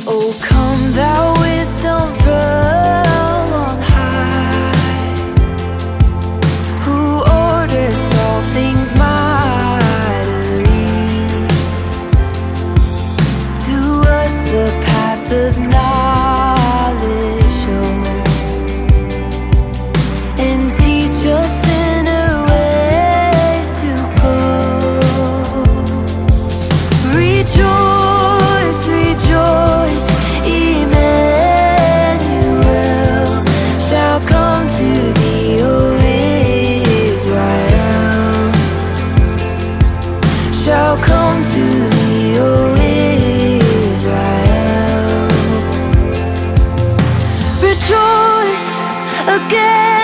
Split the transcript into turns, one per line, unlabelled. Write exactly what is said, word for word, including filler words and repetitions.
Oh, come thou wisdom from on high, who orderest all things mightily. To us the path of knowledge show, and teach us in her ways to go. Rejoice, rejoice, Emmanuel shall come to thee, O Israel, shall come to thee, O Israel. Rejoice again.